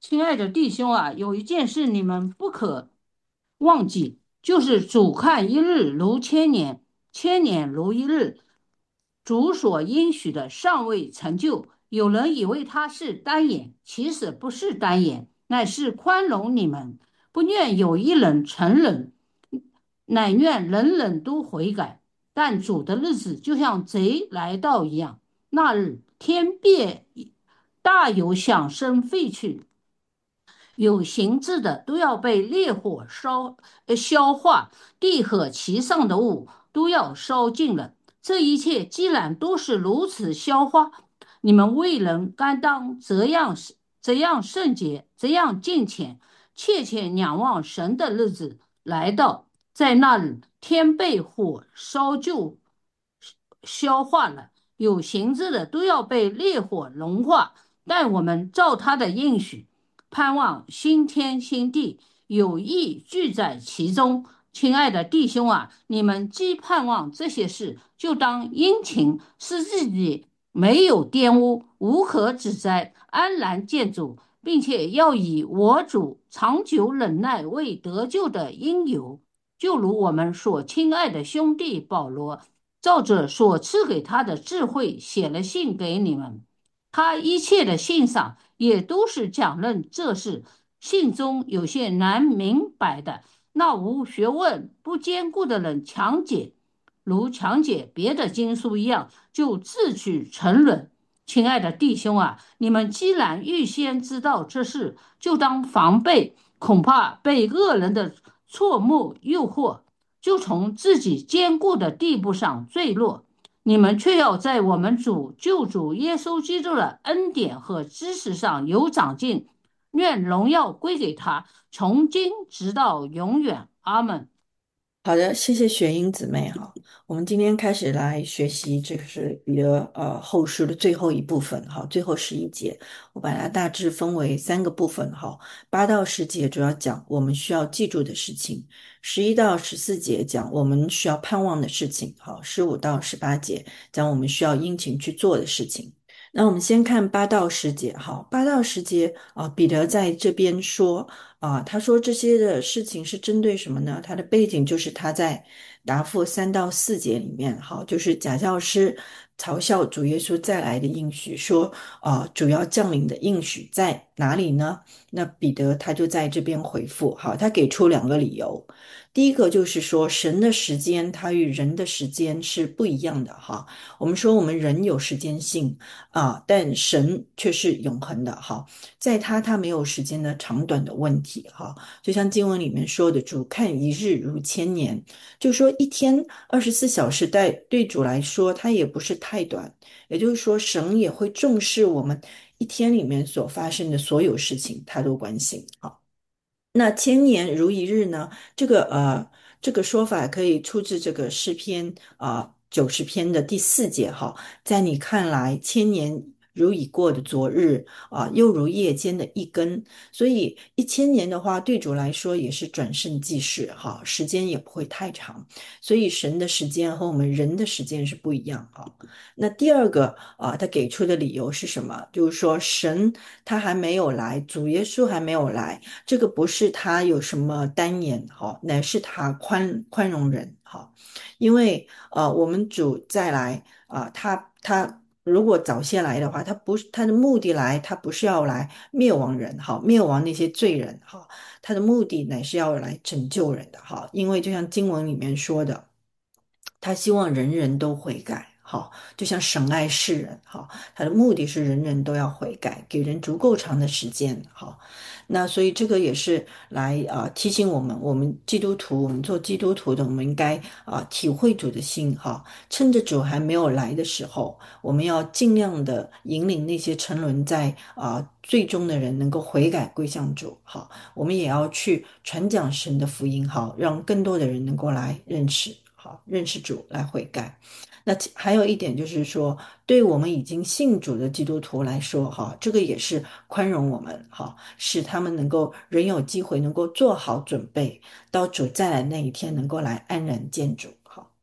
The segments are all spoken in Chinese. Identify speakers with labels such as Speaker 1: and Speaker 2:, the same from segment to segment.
Speaker 1: 亲爱的弟兄啊，有一件事你们不可忘记，就是主看一日如千年，千年如一日。主所应许的尚未成就，有人以为他是单眼，其实不是单眼，乃是宽容你们，不愿有一人沉沦，乃愿人人都悔改。但主的日子就像贼来到一样，那日天变大有响声废去，有形质的都要被烈火消化，地和其上的物都要烧尽了。这一切既然都是如此消化，你们为人甘当这样圣洁，这样敬虔，切切仰望神的日子来到，在那日天被火烧就消化了，有形质的都要被烈火融化。但我们照他的应许。盼望新天新地，有意聚在其中。亲爱的弟兄啊，你们既盼望这些事，就当殷勤，使自己没有玷污，无可指摘，安然见主，并且要以我主长久忍耐为得救的因由。就如我们所亲爱的兄弟保罗，照着所赐给他的智慧写了信给你们。他一切的信上也都是讲论这事，信中有些难明白的，那无学问、不坚固的人强解，如强解别的经书一样，就自取沉沦。亲爱的弟兄啊，你们既然预先知道这事，就当防备，恐怕被恶人的错目诱惑，就从自己坚固的地步上坠落。你们却要在我们救主耶稣基督的恩典和知识上有长进，愿荣耀归给他，从今直到永远。阿门。
Speaker 2: 好的，谢谢雪英姊妹哈。我们今天开始来学习，这个是彼得后书的最后一部分哈，最后11节，我把它大致分为3个部分哈。8到10节主要讲我们需要记住的事情，11到14节讲我们需要盼望的事情，好，15到18节讲我们需要殷勤去做的事情。那我们先看8到10节哈，8到10节彼得在这边说。他说这些的事情是针对什么呢？他的背景就是他在答复3到4节里面，好，就是假教师嘲笑主耶稣再来的应许，说主要降临的应许在哪里呢？那彼得他就在这边回复，好，他给出2个理由。第一个就是说，神的时间它与人的时间是不一样的哈。我们说我们人有时间性但神却是永恒的哈。在他没有时间的长短的问题哈，就像经文里面说的，主看一日如千年，就说一天24小时对主来说，它也不是太短，也就是说，神也会重视我们一天里面所发生的所有事情，他都关心好。那千年如一日呢？这个说法可以出自这个诗篇90篇的第4节哈。在你看来，千年如已过的昨日又如夜间的一更。所以1000年的话，对主来说也是转瞬即逝哈，时间也不会太长。所以神的时间和我们人的时间是不一样哈。那第二个他给出的理由是什么？就是说神他还没有来，主耶稣还没有来。这个不是他有什么单眼哈，乃是他宽容人哈。因为我们主再来他如果早些来的话，他不是他的目的来，他不是要来灭亡人哈，灭亡那些罪人哈，他的目的乃是要来拯救人的哈。因为就像经文里面说的，他希望人人都悔改。好，就像神爱世人，好，他的目的是人人都要悔改，给人足够长的时间，好，那所以这个也是来提醒我们，我们基督徒，我们做基督徒的，我们应该体会主的心哈，趁着主还没有来的时候，我们要尽量的引领那些沉沦在最终的人能够悔改归向主，好，我们也要去传讲神的福音，好，让更多的人能够来认识。好，认识主来悔改。那还有一点就是说，对我们已经信主的基督徒来说，哈，这个也是宽容我们，哈，使他们能够仍有机会能够做好准备，到主再来那一天能够来安然见主，哈。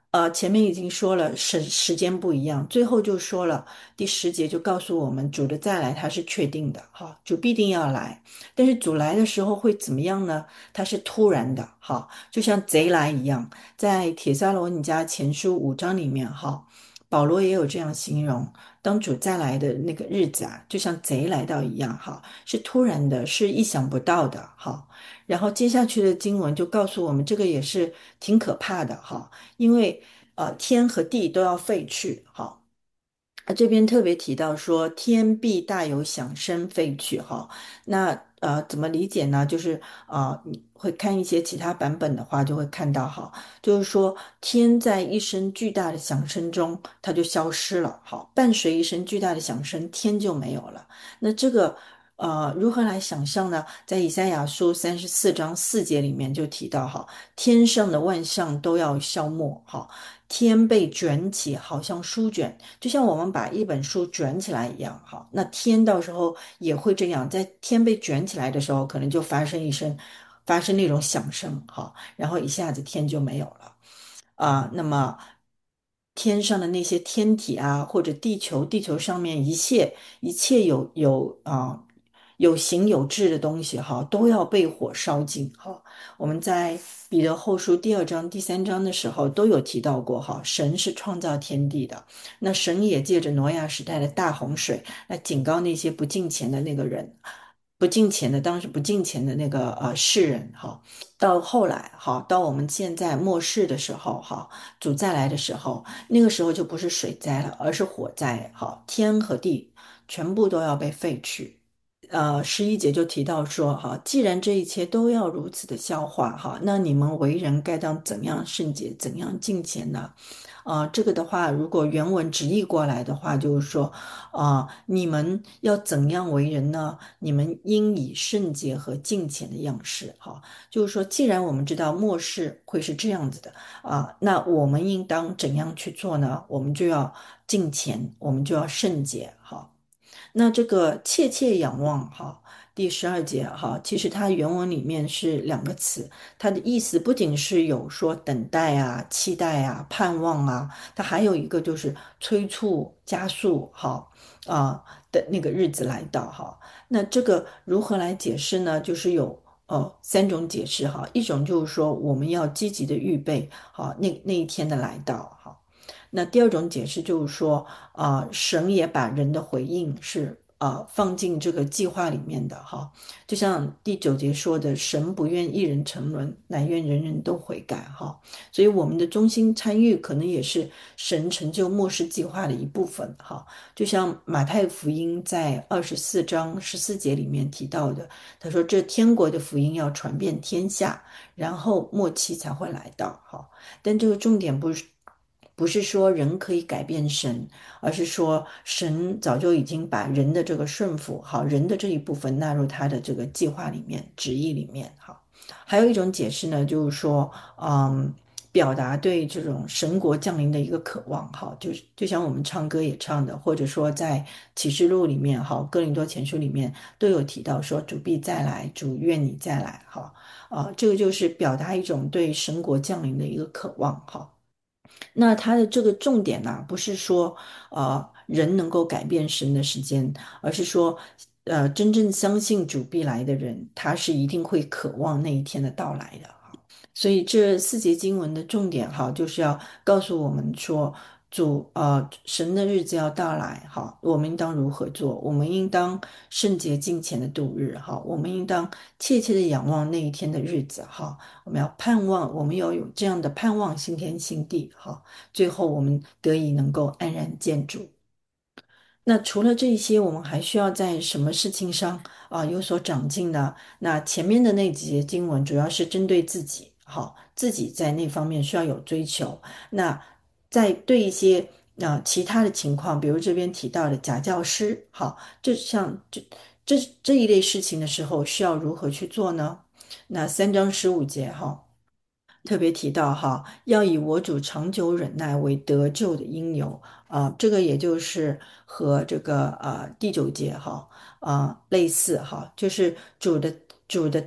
Speaker 2: 前面已经说了时间不一样，最后就说了第10节就告诉我们主的再来他是确定的，哈，主必定要来，但是主来的时候会怎么样呢？他是突然的，哈，就像贼来一样，在帖撒罗尼迦前书5章里面，哈，保罗也有这样形容，当主再来的那个日子啊，就像贼来到一样，哈，是突然的，是意想不到的，哈。然后接下去的经文就告诉我们，这个也是挺可怕的，哈。因为天和地都要废去，哈。这边特别提到说天必大有响声废去，哈。那怎么理解呢？就是你会看一些其他版本的话，就会看到哈，就是说天在一声巨大的响声中，它就消失了，好，伴随一声巨大的响声，天就没有了。那这个如何来想象呢？在以赛亚书34章4节里面就提到哈，天上的万象都要消没，哈，天被卷起，好像书卷，就像我们把一本书卷起来一样，哈，那天到时候也会这样，在天被卷起来的时候，可能就发生那种响声，哈，然后一下子天就没有了。那么天上的那些天体啊，或者地球上面一切有形有质的东西哈，都要被火烧尽哈。我们在彼得后书第2章、第3章的时候都有提到过哈，神是创造天地的，那神也借着挪亚时代的大洪水来警告那些不敬虔的那个人。不敬虔的，当时不敬虔的那个世人哈，到后来哈，到我们现在末世的时候哈，主再来的时候，那个时候就不是水灾了，而是火灾哈，天和地全部都要被废去。11节就提到说，哈，既然这一切都要如此的消化，哈，那你们为人该当怎样圣洁，怎样敬虔呢？这个的话，如果原文直译过来的话，就是说，你们要怎样为人呢？你们应以圣洁和敬虔的样式，哈，就是说，既然我们知道末世会是这样子的，那我们应当怎样去做呢？我们就要敬虔，我们就要圣洁，哈。那这个切切仰望哈，第12节哈，其实它原文里面是2个词，它的意思不仅是有说等待啊、期待啊、盼望啊，它还有一个就是催促、加速哈的那个日子来到哈。那这个如何来解释呢？就是有3种解释哈，一种就是说我们要积极的预备好那一天的来到哈。那第二种解释就是说，神也把人的回应是放进这个计划里面的哈，就像第9节说的，神不愿一人沉沦，乃愿人人都悔改哈，所以我们的忠心参与可能也是神成就末世计划的一部分哈，就像马太福音在24章14节里面提到的，他说这天国的福音要传遍天下，然后末期才会来到哈，但这个重点不是说人可以改变神，而是说神早就已经把人的这个顺服，好，人的这一部分纳入他的这个计划里面、旨意里面，好。还有一种解释呢，就是说，表达对这种神国降临的一个渴望，哈，就像我们唱歌也唱的，或者说在启示录里面，哈，哥林多前书里面都有提到说，主必再来，主愿你再来，哈，这个就是表达一种对神国降临的一个渴望，哈。那它的这个重点呢，不是说人能够改变神的时间，而是说真正相信主必来的人，他是一定会渴望那一天的到来的。所以这4节经文的重点哈，就是要告诉我们说，神的日子要到来哈，我们应当如何做？我们应当圣洁敬虔的度日哈，我们应当切切的仰望那一天的日子哈，我们要盼望，我们要有这样的盼望，新天新地哈，最后我们得以能够安然见主。那除了这些，我们还需要在什么事情上有所长进呢？那前面的那几节经文主要是针对自己，好，自己在那方面需要有追求。那在对一些其他的情况，比如这边提到的假教师，好，就像这一类事情的时候，需要如何去做呢？那3章15节哈。特别提到哈，要以我主长久忍耐为得救的因由这个也就是和这个第9节哈类似哈，就是主的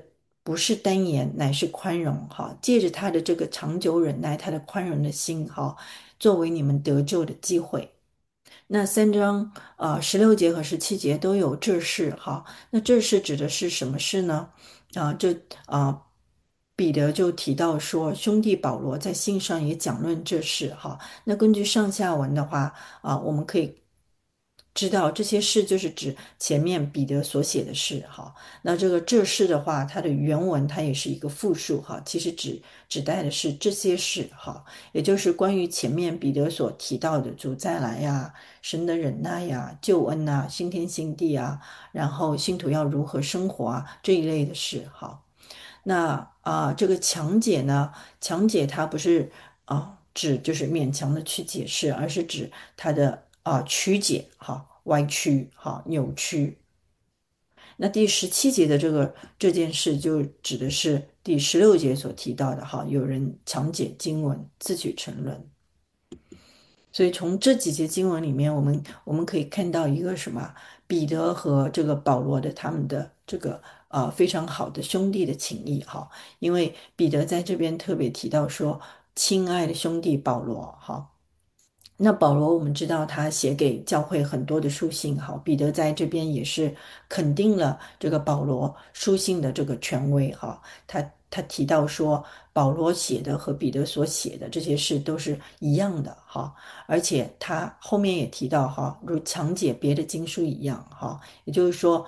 Speaker 2: 不是单言，乃是宽容。哈，借着他的这个长久忍耐，他的宽容的心，哈，作为你们得救的机会。那3章16节和17节都有这事。哈，那这事指的是什么事呢？这啊、彼得就提到说，兄弟保罗在信上也讲论这事。哈，那根据上下文的话，我们可以知道这些事就是指前面彼得所写的事。哈，那这事的话，它的原文它也是一个复数。哈，其实指代的是这些事。哈，也就是关于前面彼得所提到的主再来呀、神的忍耐呀、救恩呐、新天新地啊，然后信徒要如何生活啊这一类的事。哈，那这个强解呢？强解它不是指就是勉强的去解释，而是指它的曲解。哈，歪曲。哈，扭曲。那第17节的这件事，就指的是第16节所提到的。哈，有人强解经文，自取沉沦。所以从这几节经文里面，我们可以看到一个什么？彼得和这个保罗的他们的这个非常好的兄弟的情谊。哈，因为彼得在这边特别提到说，亲爱的兄弟保罗。哈，那保罗我们知道他写给教会很多的书信。哈，彼得在这边也是肯定了这个保罗书信的这个权威。哈，他提到说，保罗写的和彼得所写的这些事都是一样的。哈，而且他后面也提到，哈，如强解别的经书一样。哈，也就是说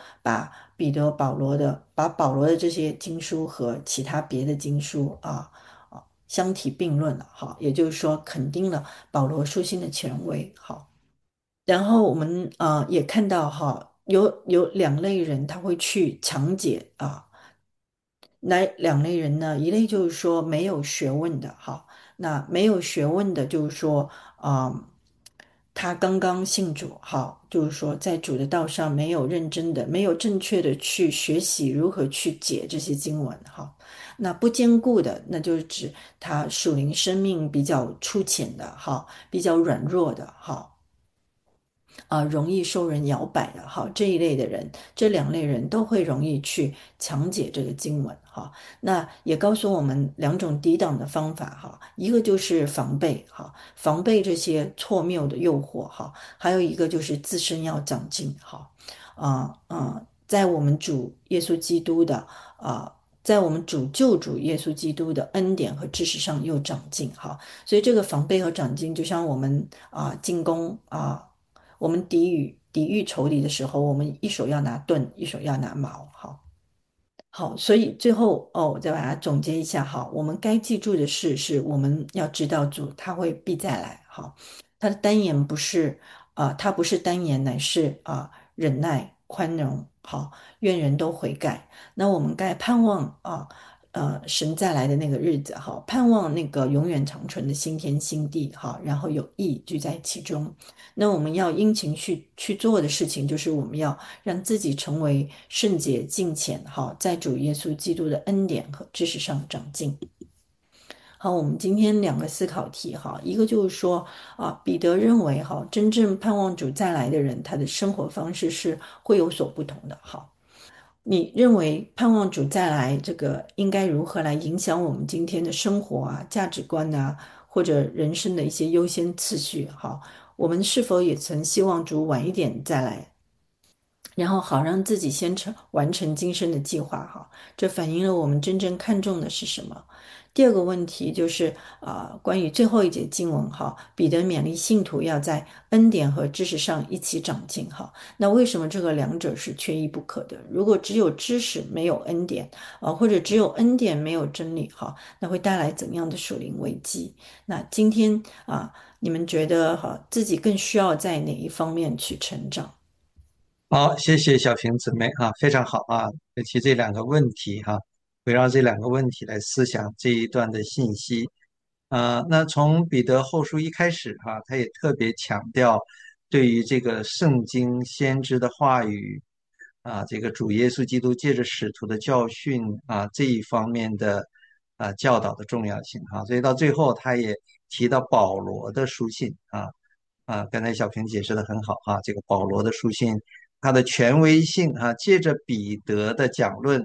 Speaker 2: 把保罗的这些经书和其他别的经书相提并论了。哈，也就是说肯定了保罗书信的权威。好，然后我们也看到，哈，有两类人他会去强解。那两类人呢？一类就是说没有学问的。哈，那没有学问的，就是说他刚刚信主。哈，就是说在主的道上没有认真的，没有正确的去学习如何去解这些经文。哈，那不坚固的，那就是指他属灵生命比较粗浅的。哈，比较软弱的。哈，容易受人摇摆的。哈，这一类的人，这两类人都会容易去强解这个经文。哈，那也告诉我们两种抵挡的方法。哈，一个就是防备。哈，防备这些错谬的诱惑。哈，还有一个就是自身要长进。哈，在我们主耶稣基督的啊。在我们救主耶稣基督的恩典和知识上又长进。哈，所以这个防备和长进，就像我们进攻我们抵御仇敌的时候，我们一手要拿盾，一手要拿矛。好，好，所以最后我再把它总结一下。哈，我们该记住的是我们要知道主他会必再来。好，他的单言不是他不是单言，乃是忍耐宽容。好，愿人都悔改。那我们该盼望神再来的那个日子。哈，盼望那个永远长存的新天新地。哈，然后有义居在其中。那我们要殷勤去做的事情，就是我们要让自己成为圣洁敬虔。好，在主耶稣基督的恩典和知识上长进。好，我们今天两个思考题。哈，一个就是说彼得认为真正盼望主再来的人，他的生活方式是会有所不同的。好，你认为盼望主再来这个应该如何来影响我们今天的生活价值观或者人生的一些优先次序？好，我们是否也曾希望主晚一点再来，然后好让自己先完成今生的计划？哈，这反映了我们真正看重的是什么。第二个问题就是关于最后一节经文。哈，彼得勉励信徒要在恩典和知识上一起长进。哈，那为什么这个两者是缺一不可的？如果只有知识没有恩典或者只有恩典没有真理，哈，那会带来怎样的属灵危机？那今天你们觉得自己更需要在哪一方面去成长？
Speaker 3: 好，谢谢小平姊妹非常好尤其这两个问题围绕这两个问题来思想这一段的信息那从彼得后书一开始他也特别强调对于这个圣经先知的话语这个主耶稣基督借着使徒的教训这一方面的教导的重要性所以到最后他也提到保罗的书信刚才小平解释的很好这个保罗的书信，它的权威性借着彼得的讲论，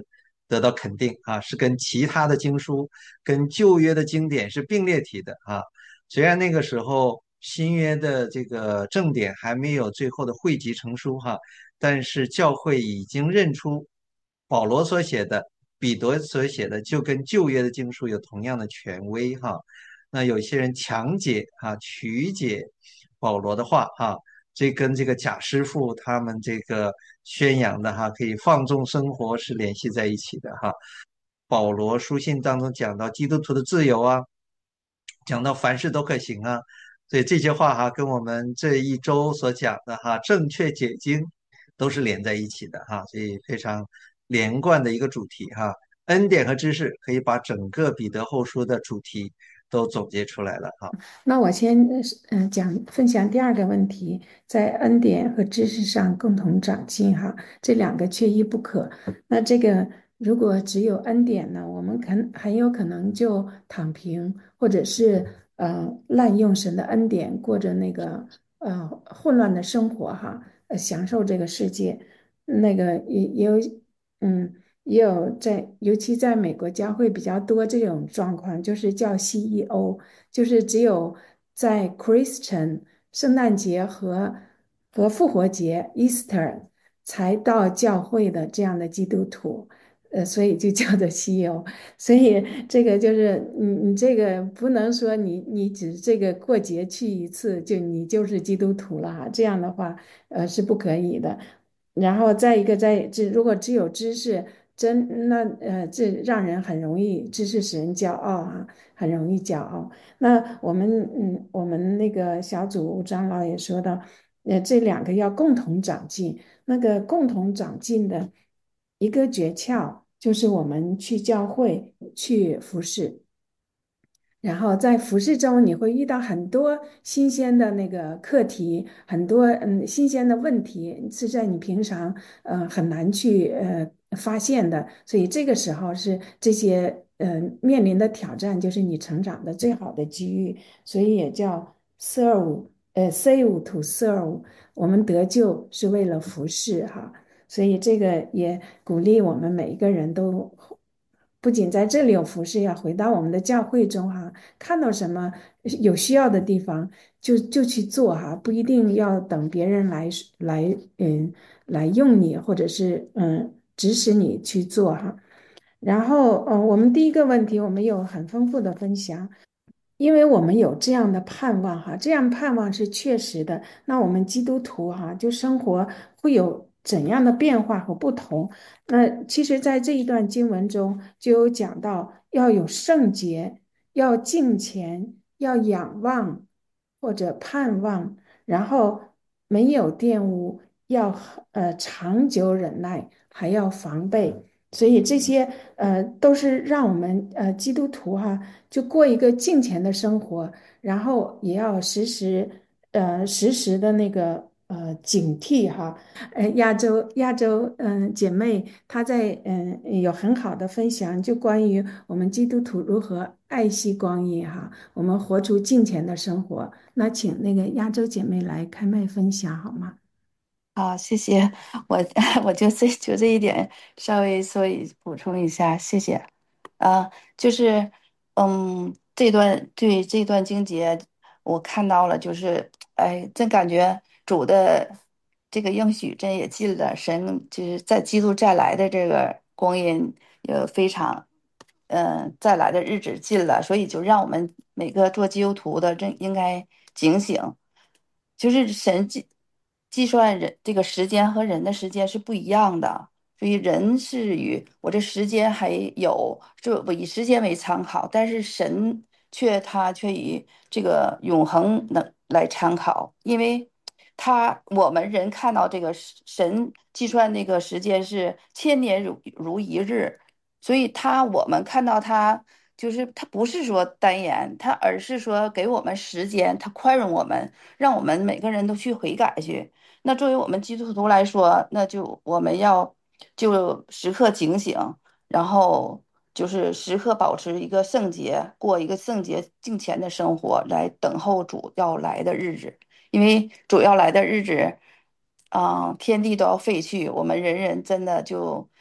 Speaker 3: 得到肯定啊，是跟其他的经书、跟旧约的经典是并列体的啊。虽然那个时候新约的这个正典还没有最后的汇集成书哈，但是教会已经认出保罗所写的、彼得所写的就跟旧约的经书有同样的权威哈。那有些人强解啊、曲解保罗的话哈，这跟这个贾师傅他们这个宣扬的哈，可以放纵生活是联系在一起的哈。保罗书信当中讲到基督徒的自由啊，讲到凡事都可行啊，所以这些话哈，跟我们这一周所讲的哈正确解经都是连在一起的哈，所以非常连贯的一个主题哈。恩典和知识可以把整个彼得后书的主题都总结出来了哈。
Speaker 4: 那我先分享第二个问题，在恩典和知识上共同长进哈，这两个缺一不可。那这个如果只有恩典呢，我们很有可能就躺平，或者是滥用神的恩典，过着那个混乱的生活哈，享受这个世界。那个也有嗯。也有尤其在美国教会比较多这种状况，就是叫 CEO，就是只有在 Christian 圣诞节和复活节 Easter 才到教会的这样的基督徒，所以就叫做西游。所以这个就是你这个不能说你只这个过节去一次就你就是基督徒了哈，这样的话是不可以的。然后再一个如果只有知识。这让人很容易知识使人骄傲啊，很容易骄傲。那我们那个小组长老也说到，这两个要共同长进。那个共同长进的一个诀窍就是我们去教会去服侍。然后在服饰中，你会遇到很多新鲜的那个课题，很多新鲜的问题，是在你平常很难去发现的。所以这个时候是这些面临的挑战，就是你成长的最好的机遇。所以也叫 save to serve，我们得救是为了服侍哈。所以这个也鼓励我们每一个人都不仅在这里有服侍，要回到我们的教会中哈，看到什么有需要的地方就去做哈，不一定要等别人来来用你，或者是指使你去做哈。然后我们第一个问题，我们有很丰富的分享。因为我们有这样的盼望哈，这样盼望是确实的。那我们基督徒哈，就生活会有怎样的变化和不同？那其实，在这一段经文中就有讲到，要有圣洁，要敬虔，要仰望或者盼望，然后没有玷污，要长久忍耐，还要防备。所以这些都是让我们基督徒哈。就过一个敬虔的生活，然后也要时时的那个警惕哈。亚洲姐妹她在有很好的分享，就关于我们基督徒如何爱惜光阴哈，我们活出敬虔的生活。那请那个亚洲姐妹来开麦分享好吗？
Speaker 5: 好，谢谢我，我就这一点稍微补充一下，谢谢。就是，这段经节我看到了，就是，哎，真感觉主的这个应许真也近了，神就是在基督再来的这个光阴也非常，再来的日子近了，所以就让我们每个做基督徒的这应该警醒。就是神计算人这个时间和人的时间是不一样的，所以人是与我这时间还有，就我以时间为参考，但是神他却以这个永恒来参考，因为我们人看到这个神计算那个时间是千年如一日，所以我们看到就是他不是说单言，而是说给我们时间，他宽容我们，让我们每个人都去悔改去。那作为我们基督徒来说，那就我们就时刻警醒，然后就是时刻保持一个圣洁，过一个圣洁敬虔的生活，来等候主要来的日子。因为主要来的日子，天地都要废去，我们人人真的就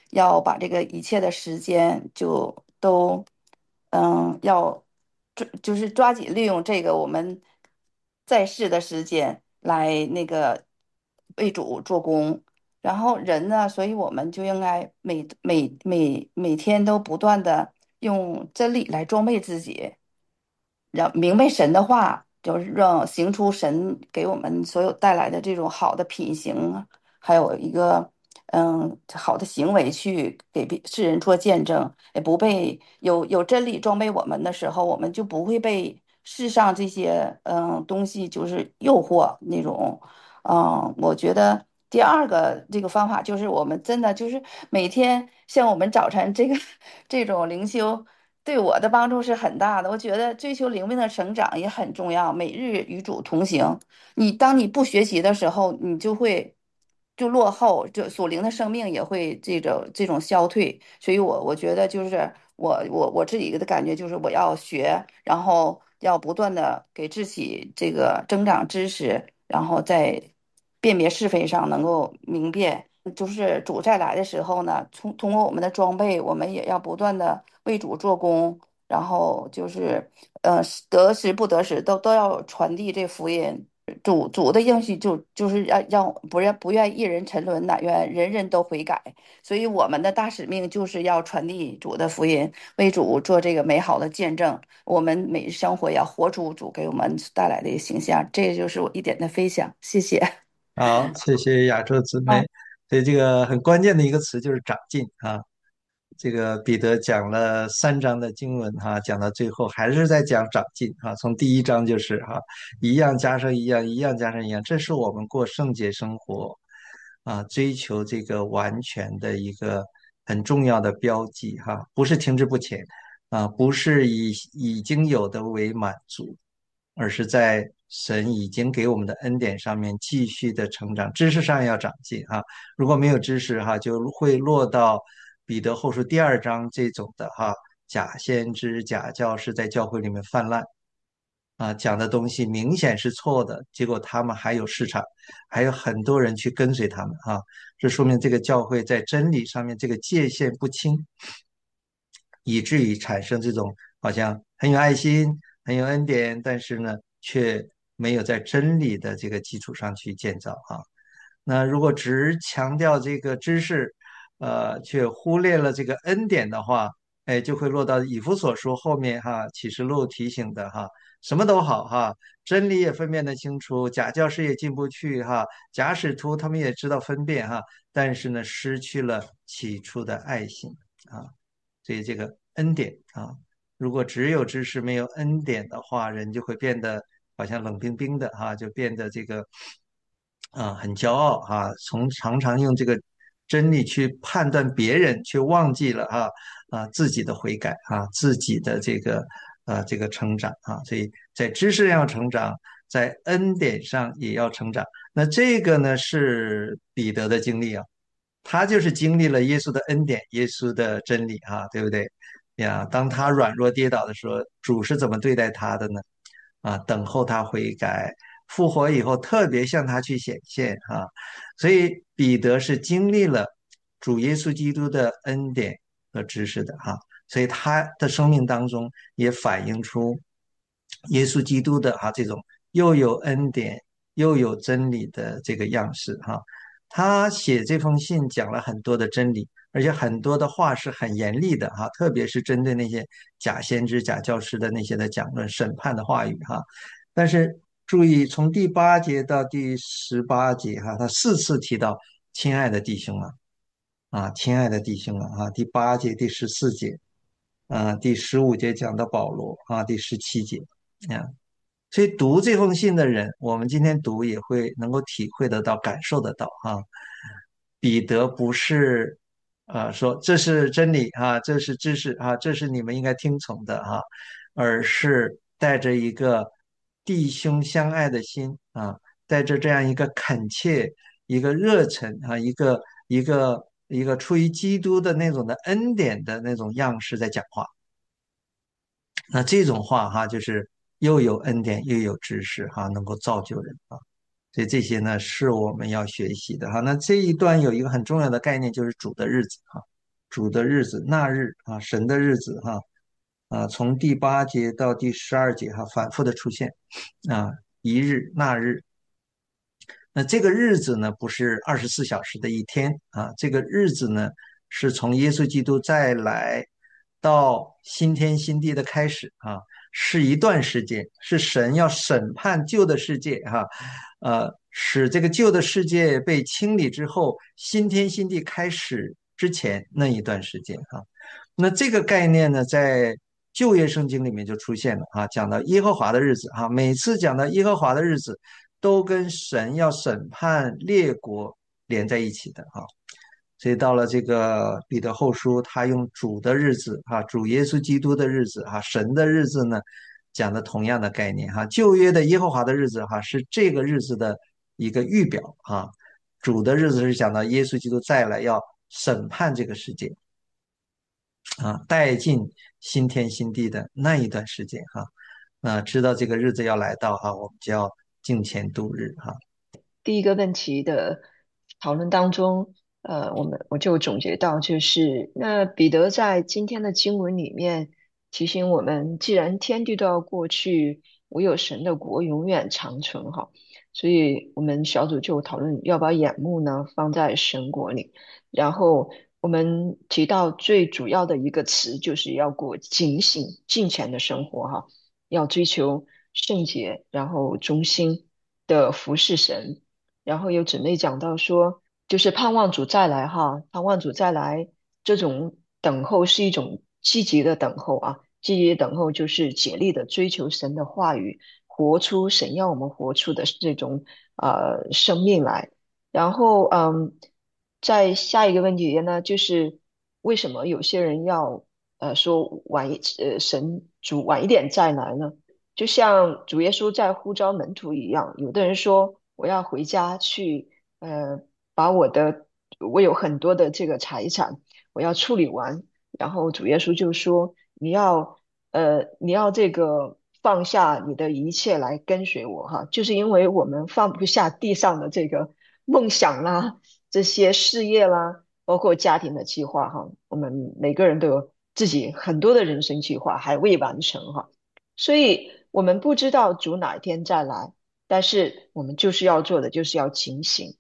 Speaker 5: 要把这个一切的时间就都，要就是抓紧利用这个我们在世的时间来那个为主做工。然后人呢，所以我们就应该每天都不断的用真理来装备自己。让明白神的话，就是让行出神给我们所有带来的这种好的品行啊，还有一个好的行为去给世人做见证，也不被有真理装备我们的时候，我们就不会被世上这些东西就是诱惑那种。我觉得第二个这个方法就是我们真的就是每天像我们早晨这个这种灵修。对我的帮助是很大的。我觉得追求灵命的成长也很重要，每日与主同行。当你不学习的时候，你就落后，就属灵的生命也会这种消退。所以我觉得就是我自己的感觉就是我要学，然后要不断的给自己这个增长知识，然后在辨别是非上能够明辨。就是主再来的时候呢，通过我们的装备，我们也要不断的为主做工，然后就是得时不得时都要传递这福音。主的应许就是让不愿一人沉沦，乃愿人人都悔改。所以我们的大使命就是要传递主的福音，为主做这个美好的见证。我们每日生活要活出主给我们带来的形象。这就是我一点的分享，谢谢。
Speaker 3: 好，谢谢亚洲姊妹。
Speaker 5: 啊，
Speaker 3: 所以这个很关键的一个词就是长进啊。这个彼得讲了3章的经文哈，讲到最后还是在讲长进哈。从第1章就是哈，一样加上一样，一样加上一样，这是我们过圣洁生活追求这个完全的一个很重要的标记哈，不是停滞不前不是以已经有的为满足，而是在神已经给我们的恩典上面继续的成长，知识上要长进如果没有知识就会落到彼得后书第2章这种的假先知、假教师在教会里面泛滥讲的东西明显是错的，结果他们还有市场，还有很多人去跟随他们这说明这个教会在真理上面这个界限不清，以至于产生这种好像很有爱心、很有恩典，但是呢，却没有在真理的这个基础上去建造那如果只强调这个知识，却忽略了这个恩典的话，哎，就会落到以弗所书后面启示录提醒的什么都好真理也分辨得清楚，假教师也进不去假使徒他们也知道分辨但是呢，失去了起初的爱心啊。所以这个恩典如果只有知识没有恩典的话，人就会变得好像冷冰冰的就变得这个很骄傲常常用这个真理去判断别人，却忘记了自己的悔改自己的这个成长所以在知识上要成长，在恩典上也要成长。那这个呢是彼得的经历他就是经历了耶稣的恩典、耶稣的真理对不对呀？当他软弱跌倒的时候，主是怎么对待他的呢？等候他悔改，复活以后特别向他去显现所以彼得是经历了主耶稣基督的恩典和知识的所以他的生命当中也反映出耶稣基督的这种又有恩典又有真理的这个样式他写这封信讲了很多的真理，而且很多的话是很严厉的特别是针对那些假先知、假教师的那些的讲论、审判的话语但是注意，从第8节到第18节他4次提到亲爱的弟兄亲爱的弟兄第8节、第14节第15节讲到保罗第17节啊。所以读这封信的人，我们今天读也会能够体会得到、感受得到彼得不是说这是真理这是知识这是你们应该听从的而是带着一个弟兄相爱的心带着这样一个恳切、一个热忱一个出于基督的那种的恩典的那种样式在讲话。那这种话就是又有恩典又有知识能够造就人所以这些呢是我们要学习的那这一段有一个很重要的概念，就是主的日子主的日子、那日啊、神的日子哈从第8节到第12节反复的出现啊，一日、那日。那这个日子呢，不是24小时的一天啊，这个日子呢，是从耶稣基督再来到新天新地的开始啊，是一段时间，是神要审判旧的世界使这个旧的世界被清理之后，新天新地开始之前那一段时间那这个概念呢，在旧约圣经里面就出现了讲到耶和华的日子每次讲到耶和华的日子，都跟神要审判列国连在一起的所以到了这个彼得后书，他用主的日子主耶稣基督的日子神的日子呢，讲的同样的概念旧约的耶和华的日子是这个日子的一个预表主的日子是讲到耶稣基督再来要审判这个世界带进新天新地的那一段时间那知道这个日子要来到我们就要敬虔度日
Speaker 6: 第一个问题的讨论当中，我就总结到，就是那彼得在今天的经文里面提醒我们，既然天地都要过去，唯有神的国永远长存哈。所以我们小组就讨论要把眼目呢放在神国里，然后我们提到最主要的一个词就是要过警醒敬虔的生活哈，要追求圣洁，然后忠心的服侍神。然后有姊妹讲到说，就是盼望主再来哈，盼望主再来，这种等候是一种积极的等候啊，积极的等候就是竭力的追求神的话语，活出神要我们活出的这种生命来。然后在下一个问题呢，就是为什么有些人要说神主晚一点再来呢？就像主耶稣在呼召门徒一样，有的人说我要回家去，把我有很多的这个财产，我要处理完，然后主耶稣就说你要这个放下你的一切来跟随我哈，就是因为我们放不下地上的这个梦想啦，这些事业啦，包括家庭的计划哈，我们每个人都有自己很多的人生计划还未完成哈。所以我们不知道主哪一天再来，但是我们就是要做的，就是要警醒，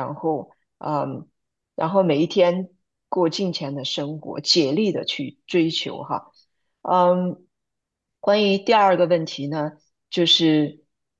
Speaker 6: 然后每一天过敬虔的生活，竭力的去追求哈。嗯，关于第二个问题呢，就是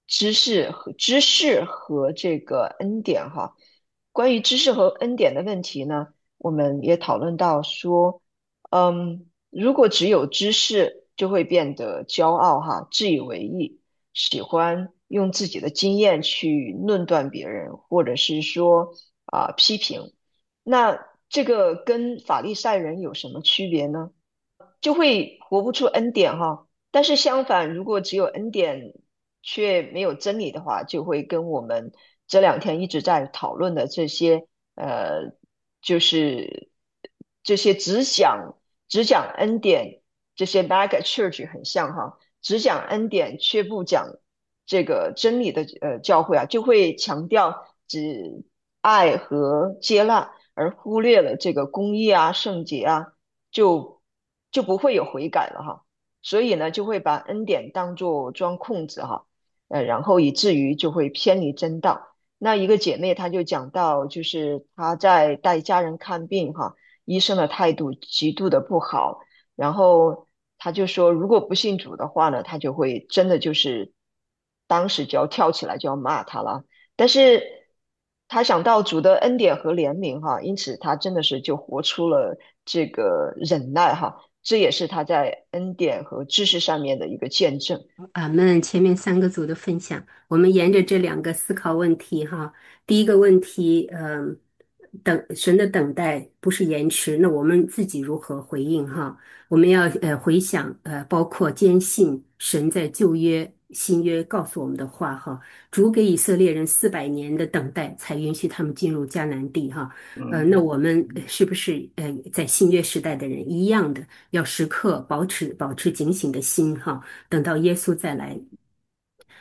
Speaker 6: 知识和这个恩典哈。关于知识和恩典的问题呢，我们也讨论到说，如果只有知识，就会变得骄傲哈，自以为意，喜欢用自己的经验去论断别人，或者是说批评。那这个跟法利赛人有什么区别呢？就会活不出恩典哈。但是相反，如果只有恩典却没有真理的话，就会跟我们这2天一直在讨论的这些就是这些只讲恩典这些 mega church 很像哈，只讲恩典却不讲这个真理的教会就会强调只爱和接纳，而忽略了这个公义圣洁就就不会有悔改了哈。所以呢，就会把恩典当作钻空子哈，然后以至于就会偏离真道。那一个姐妹她就讲到，就是她在带家人看病哈，医生的态度极度的不好，然后她就说，如果不信主的话呢，她就会真的就是当时就要跳起来就要骂他了。但是她想到主的恩典和怜悯哈，因此她真的是就活出了这个忍耐哈。这也是他在恩典和知识上面的一个见证。
Speaker 7: 俺们前面3个组的分享，我们沿着这2个思考问题哈。第一个问题，神的等待不是延迟，那我们自己如何回应哈？我们要回想包括坚信神在旧约、新约告诉我们的话哈。主给以色列人400年的等待，才允许他们进入迦南地哈。那我们是不是在新约时代的人一样的，要时刻保持警醒的心哈？等到耶稣再来。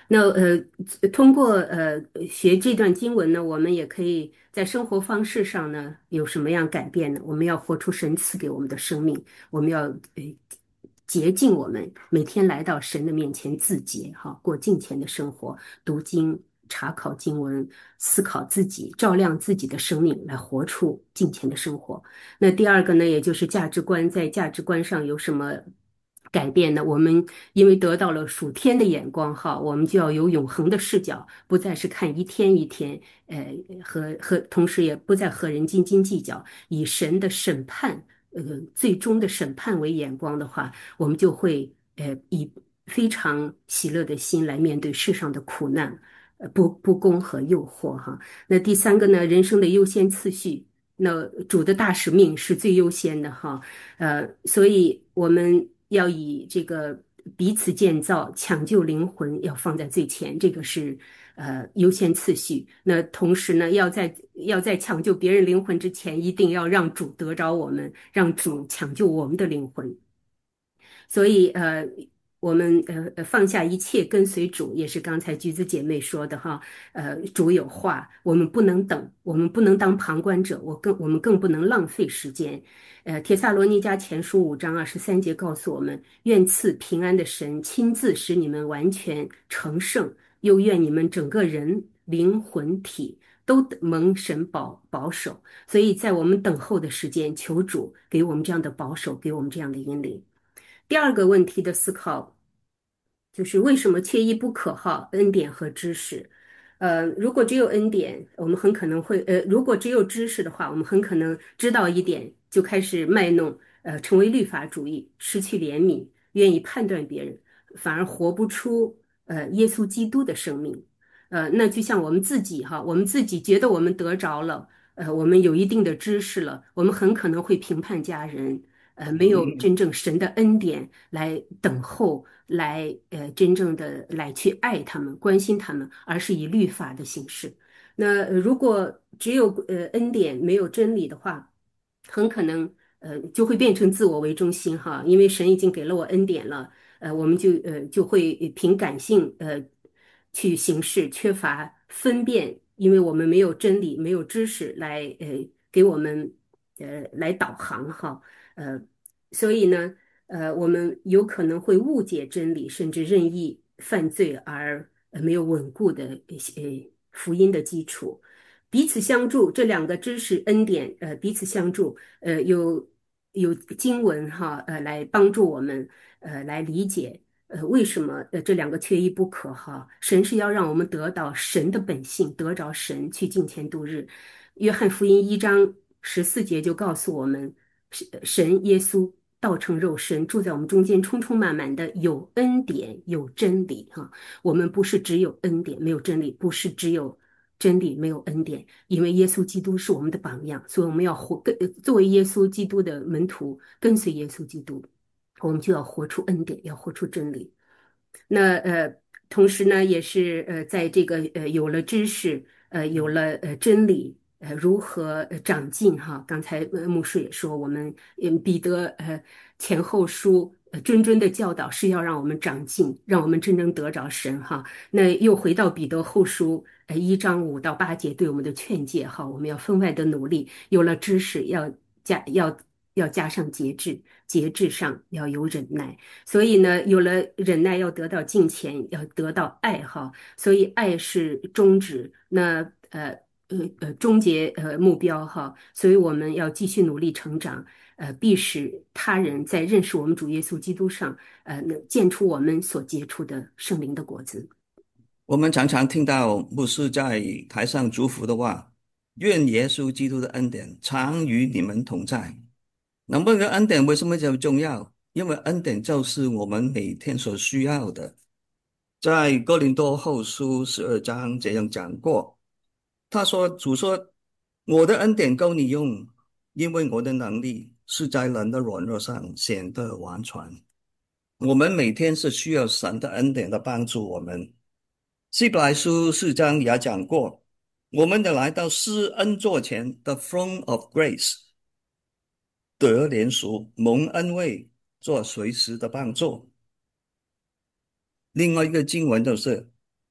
Speaker 7: 那通过学这段经文呢，我们也可以在生活方式上呢有什么样改变呢？我们要活出神赐给我们的生命，我们要洁净我们，每天来到神的面前自洁，哈，过敬虔的生活，读经、查考经文、思考自己，照亮自己的生命，来活出敬虔的生活。那第二个呢，也就是价值观，在价值观上有什么改变呢？我们因为得到了属天的眼光，哈，我们就要有永恒的视角，不再是看一天一天，同时也不再和人斤斤计较，以神的审判，最终的审判为眼光的话，我们就会以非常喜乐的心来面对世上的苦难。不公和诱惑哈。那第三个呢，人生的优先次序，那主的大使命是最优先的哈。所以我们要以这个彼此建造、抢救灵魂要放在最前，这个是优先次序。那同时呢，要在抢救别人灵魂之前，一定要让主得着我们，让主抢救我们的灵魂。所以我们放下一切跟随主，也是刚才橘子姐妹说的哈。主有话，我们不能等，我们不能当旁观者，我们更不能浪费时间。帖撒罗尼迦前书5章23节告诉我们：愿赐平安的神亲自使你们完全成圣，又愿你们整个人、灵魂体都蒙神保守。所以在我们等候的时间，求主给我们这样的保守，给我们这样的引领。第二个问题的思考就是为什么缺一不可哈？恩典和知识。如果只有恩典，我们很可能会如果只有知识的话，我们很可能知道一点就开始卖弄，成为律法主义，失去怜悯，愿意判断别人，反而活不出耶稣基督的生命。那就像我们自己哈，我们自己觉得我们得着了，我们有一定的知识了，我们很可能会评判家人。没有真正神的恩典来等候，来真正的来去爱他们、关心他们，而是以律法的形式。那如果只有恩典没有真理的话，很可能就会变成自我为中心哈，因为神已经给了我恩典了，我们就会凭感性去行事，缺乏分辨，因为我们没有真理、没有知识来给我们来导航哈。呃，所以呢，我们有可能会误解真理，甚至任意犯罪，而没有稳固的福音的基础。彼此相助，这两个知识恩典，彼此相助，有经文哈，来帮助我们，来理解。为什么这两个缺一不可哈？神是要让我们得到神的本性，得着神去敬虔度日。约翰福音1章14节就告诉我们，神耶稣道成肉身，住在我们中间，充充满满的有恩典，有真理哈。我们不是只有恩典没有真理，不是只有真理没有恩典，因为耶稣基督是我们的榜样，所以我们要作为耶稣基督的门徒，跟随耶稣基督，我们就要活出恩典，要活出真理。那同时呢，也是在这个有了知识，有了真理，如何长进哈？刚才牧师也说，我们彼得前后书谆谆的教导是要让我们长进，让我们真正得着神哈。那又回到彼得后书1章5到8节对我们的劝诫哈，我们要分外的努力，有了知识要加上节制，节制上要有忍耐。所以呢，有了忍耐，要得到敬虔，要得到爱哈。所以爱是终止，那终结目标哈。所以我们要继续努力成长，必使他人在认识我们主耶稣基督上，能见出我们所结出的圣灵的果子。
Speaker 8: 我们常常听到牧师在台上祝福的话：愿耶稣基督的恩典常与你们同在。那么，这个恩典为什么就重要？因为恩典就是我们每天所需要的。在哥林多后书12章这样讲过，主说，我的恩典够你用，因为我的能力是在人的软弱上显得完全。我们每天是需要神的恩典的帮助我们。希伯来书4章也讲过，我们得来到施恩座前的 throne of grace， 得怜赎，蒙恩惠，做随时的帮助。另外一个经文就是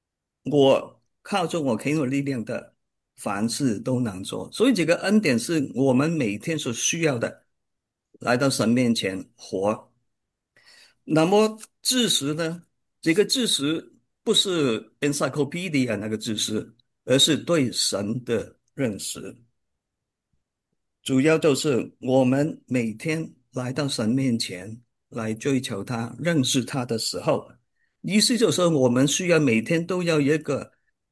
Speaker 8: 我靠着我给我力量的，凡事都能做。所以这个恩典是我们每天所需要的，来到神面前活。那么知识呢？这个知识不是 encyclopedia 那个知识，而是对神的认识。主要就是我们每天来到神面前来追求他、认识他的时候，意思就是说我们需要每天都要有一个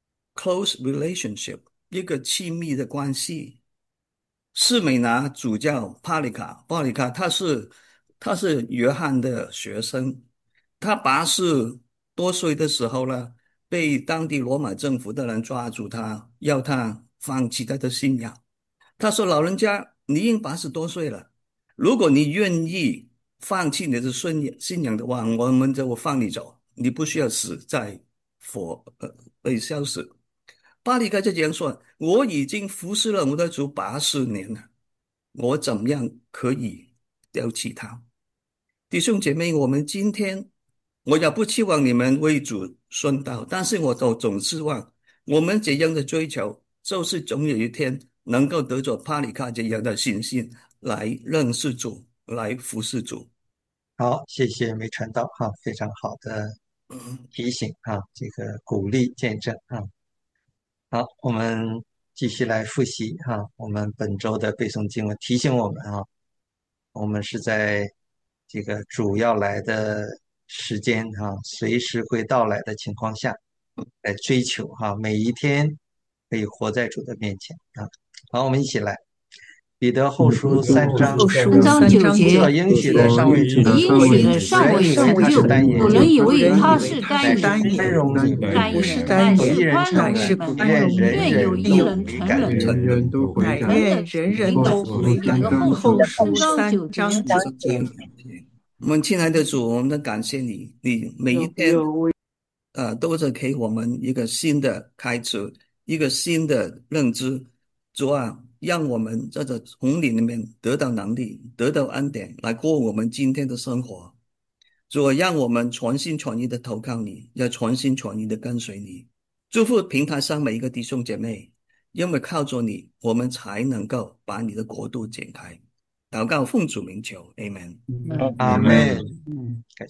Speaker 8: close relationship，一个亲密的关系。士美拿主教巴里卡，他是约翰的学生。他80多岁的时候呢，被当地罗马政府的人抓住他，要他放弃他的信仰。他说：“老人家，你已经80多岁了，如果你愿意放弃你的信仰的话，我们就放你走，你不需要死在被烧死。”巴里盖就这样说：“我已经服侍了我的主80年了，我怎么样可以丢弃他？”弟兄姐妹，我们今天我也不期望你们为主顺道，但是我都总希望我们这样的追求，就是总有一天能够得着巴里卡这样的信心，来认识主，来服侍主。
Speaker 3: 好，谢谢梅传道哈，非常好的提醒啊，这个鼓励见证啊。好，我们继续来复习哈，我们本周的背诵经文提醒我们啊，我们是在这个主要来的时间哈，随时会到来的情况下来追求哈，每一天可以活在主的面前啊。好，我们一起来。彼得后书3章
Speaker 1: 3章9节，
Speaker 3: 所应许的尚未成就，
Speaker 1: 应许的尚未成就，有人以为他是单言，
Speaker 3: 宽容你们，
Speaker 1: 但是宽容你们，愿有一人承认，承认平等。彼得后书3章9节。
Speaker 8: 我们亲爱的主，我们的感谢你，你每一天都是给我们一个新的开始，一个新的认知。主啊，让我们在这丛林里面得到能力，得到恩典，来过我们今天的生活。主啊，让我们全心全意的投靠你，要全心全意的跟随你。祝福平台上每一个弟兄姐妹，因为靠着你，我们才能够把你的国度展开。祷告奉主名求 ，Amen。
Speaker 3: 阿门。感谢。